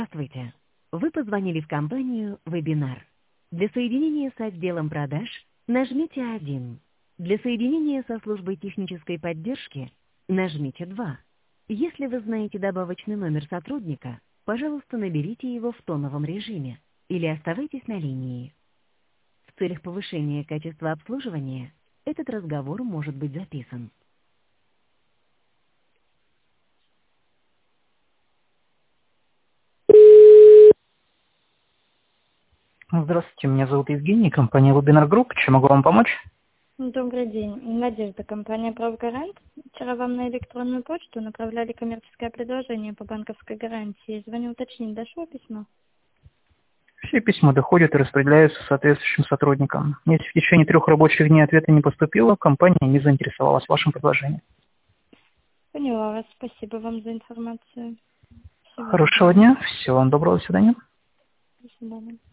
Здравствуйте. Вы позвонили в компанию «Вебинар». Для соединения с отделом продаж нажмите 1. Для соединения со службой технической поддержки нажмите 2. Если вы знаете добавочный номер сотрудника, пожалуйста, наберите его в тоновом режиме или оставайтесь на линии. В целях повышения качества обслуживания этот разговор может быть записан. Здравствуйте, меня зовут Евгений, компания Webinar Group. Чем могу вам помочь? Добрый день. Надежда, компания «Правгарант». Вчера вам на электронную почту направляли коммерческое предложение по банковской гарантии. Звоню уточнить, дошло письмо? Все письма доходят и распределяются соответствующим сотрудникам. Если в течение 3 рабочих дней ответа не поступило, компания не заинтересовалась вашим предложением. Поняла вас. Спасибо вам за информацию. Всего Хорошего доброго. дня, всего вам доброго, до свидания. До свидания.